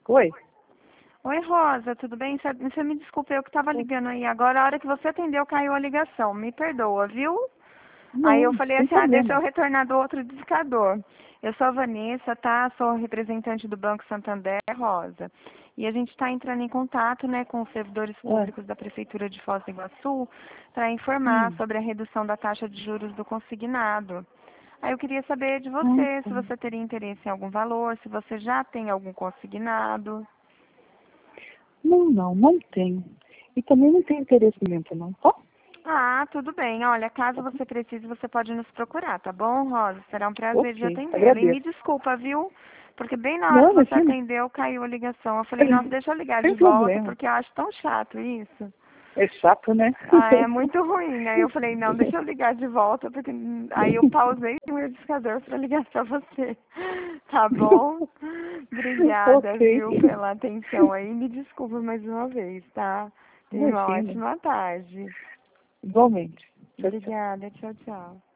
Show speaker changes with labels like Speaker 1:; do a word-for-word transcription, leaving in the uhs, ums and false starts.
Speaker 1: Oi?
Speaker 2: Oi, Rosa, tudo bem? Você você me desculpa, eu que estava ligando aí agora. A hora que você atendeu, caiu a ligação. Me perdoa, viu? Aí eu
Speaker 1: Não,
Speaker 2: falei
Speaker 1: sem
Speaker 2: assim, ah, deixa eu
Speaker 1: problema.
Speaker 2: retornar do outro discador. Eu sou a Vanessa, tá? Sou representante do Banco Santander, Rosa. E a gente está entrando em contato, né, com os servidores
Speaker 1: Ah,
Speaker 2: públicos da Prefeitura de Foz do Iguaçu para informar
Speaker 1: hum.
Speaker 2: sobre a redução da taxa de juros do consignado. Aí eu queria saber de
Speaker 1: Ah,
Speaker 2: você,
Speaker 1: tá.
Speaker 2: se você teria interesse em algum valor, se você já tem algum consignado.
Speaker 1: Não, não, não tem. E também não tem interesse muito, não, tá?
Speaker 2: Ah, tudo bem. Olha, caso você precise, você pode nos procurar, tá bom, Rosa? Será um prazer de
Speaker 1: Ok,
Speaker 2: atendê-la. E me
Speaker 1: agradeço.
Speaker 2: desculpa, viu? Porque bem na hora
Speaker 1: Não,
Speaker 2: que você
Speaker 1: imagina.
Speaker 2: atendeu, caiu a ligação. Eu falei, nossa, deixa eu ligar de
Speaker 1: Sem
Speaker 2: volta,
Speaker 1: problema.
Speaker 2: porque eu acho tão chato isso.
Speaker 1: É chato, né?
Speaker 2: Ah, é muito ruim. Aí eu falei, não, deixa eu ligar de volta, porque aí eu pausei o meu discador para ligar para você. Tá bom? Obrigada,
Speaker 1: Ok.
Speaker 2: viu, pela atenção aí. Me desculpa mais uma vez, tá? Tenha uma
Speaker 1: Imagina.
Speaker 2: ótima tarde.
Speaker 1: Igualmente. Tchau, tchau.
Speaker 2: Obrigada, tchau, tchau.